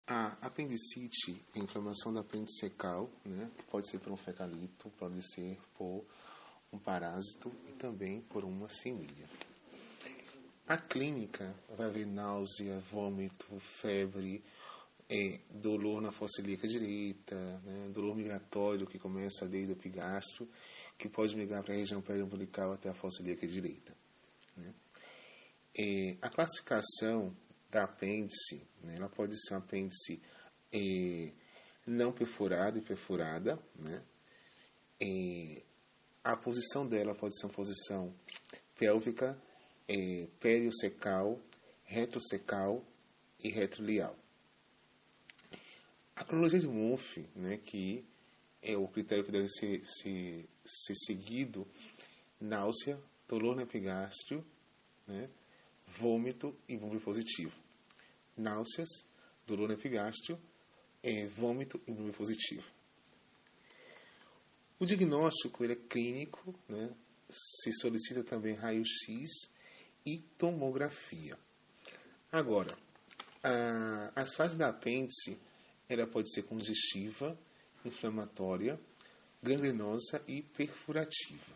A apendicite é a inflamação da apêndice secal, né? Que pode ser por um fecalito, pode ser por um parásito e também por uma semilha. A clínica vai haver náusea, vômito, febre, dolor na fossa ilíaca direita, né? Dolor migratório que começa desde o epigastro, que pode migrar para a região periumbilical até a fossa ilíaca direita, né? A classificação da apêndice, né? Ela pode ser uma apêndice não perfurada e perfurada, né? A posição dela pode ser uma posição pélvica, periocecal, retrocecal e retroilial. A cronologia de Murphy, né, que é o critério que deve ser seguido: náusea, dolor no epigástrio, né, vômito e vômito positivo. Náuseas, dolor no epigástrio, vômito e vômito positivo. O diagnóstico ele é clínico, né, se solicita também raio-x e tomografia. Agora, as fases da apêndice, ela pode ser congestiva, inflamatória, gangrenosa e perfurativa.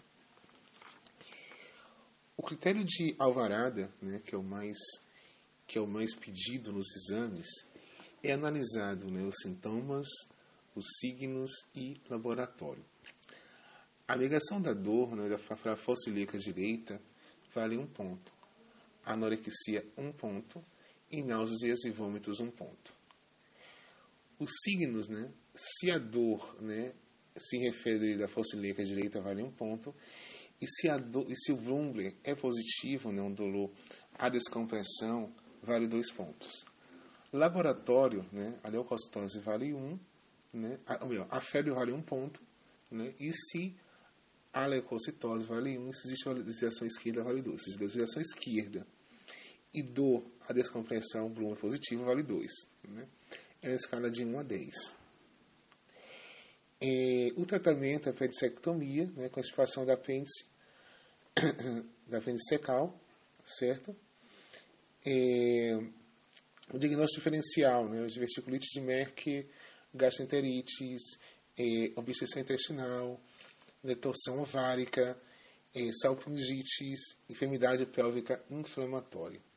O critério de Alvarada, né, que é o mais pedido nos exames, é analisado, né, os sintomas, os signos e laboratório. A negação da dor, né, para a fossa ilíaca direita vale 1 ponto. Anorexia 1 ponto. E náuseas e vômitos 1 ponto. Os signos, né, se a dor, né, se refere à fossa ilíaca direita, vale 1 ponto. E se o Wrumble é positivo, né, um dolor, a descompressão, vale 2 pontos. Laboratório, né, a leucocitose vale 1, né, a febre vale 1 ponto, né, e se a leucocitose vale 1, se existe uma desviação esquerda, vale 2. Se existe desviação esquerda e dor, a descompressão, Wrumble positivo, vale 2. Né? É uma escala de 1 a 10. O tratamento é a apendicectomia, né, com a extirpação da apêndice, secal, certo? O diagnóstico diferencial, né, diverticulite de Merck, gastroenterites, obstrução intestinal, torção ovárica, salpingites, enfermidade pélvica inflamatória.